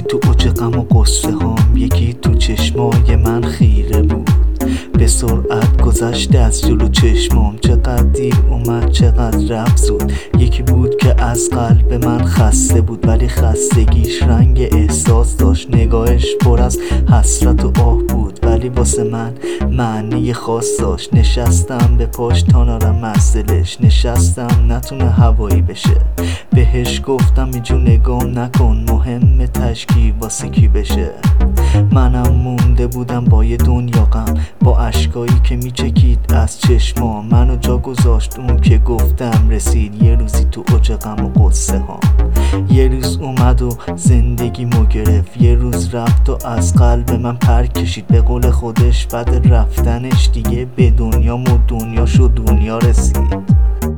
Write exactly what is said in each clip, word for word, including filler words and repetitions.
تو اوج غم و قصه هام، یکی تو چشمای من خیره بود. به سرعت گذشت از جلو چشمام، چقدر دیر اومد چقدر رفت زود. یکی بود که از قلب من خسته بود، ولی خستگیش رنگ احساس داشت. نگاهش پر از حسرت و آه بود، ولی واسه من معنی خاص داشت. نشستم به پاش تا نارم از دلش، نشستم نتونه هوایی بشه. بهش گفتم اینجور نگام نکن، مهم تشکیل واسه کی بشه. منم مونده بودم با یه دنیا غم، با اشکایی که میچکید از چشما. منو جا گذاشت اون که گفتم رسید یه روزی تو اوج غم و قصه ها. یه روز اومد و زندگیمو گرفت، یه روز رفت و از قلب من پر کشید. به قول خودش بعد رفتنش دیگه به دنیام و دنیا شد دنیا رسید.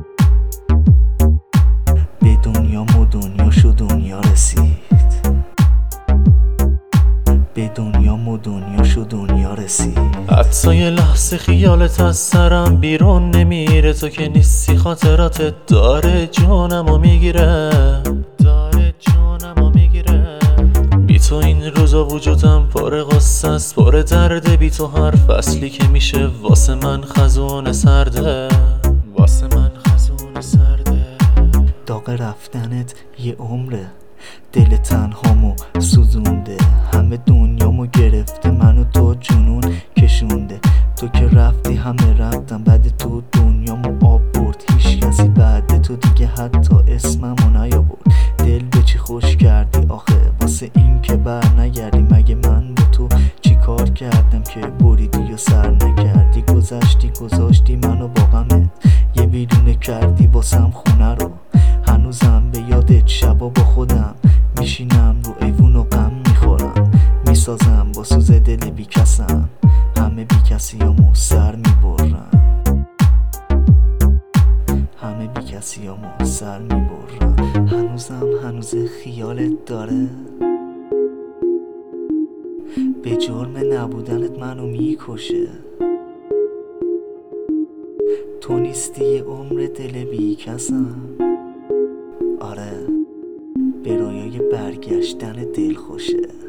به دنیام و دنیا شد دنیا رسید. به دنیام و دنیا شد دنیا رسید. حتی یه لحظه خیالت از سرم بیرون نمیره، تو که نیستی خاطراتت داره جونمو میگیره، داره جونمو میگیره. بی تو این روزا وجودم پر غصه است، پر درده. بی تو هر فصلی که میشه واسه من خزون سرده، واسه من خزون سرده. داغ رفتنت یه عمره، دل تنهامو سوزونده. همه دنیامو گرفته، منو تو جنون کشونده. تو که رفتی همه رفتم، بعد تو دنیامو آب برد. هیچ کسی بعد تو دیگه حتی اسممو نیاورد. دل به چی خوش کردی آخه واسه این که بر نگردی؟ مگه من به تو چی کار کردم که بریدی و سر نکردی؟ گذشتی گذاشتی منو با غمت، یه ویرونه کردی واسم خونه رو. هنوزم به یادت شبا با خودم میشینم رو ایوون و غم میخورم. میسازم با سوز دل بی کسم، همه بی کسیامو سر میبرم. همه بی کسیامو سر میبرم. هنوزم هنوز خیالت داره، به جرم نبودنت منو میکشه. تو نیستی یه عمر دل بی کسم. آره به رویای برگشتن دل خوشه.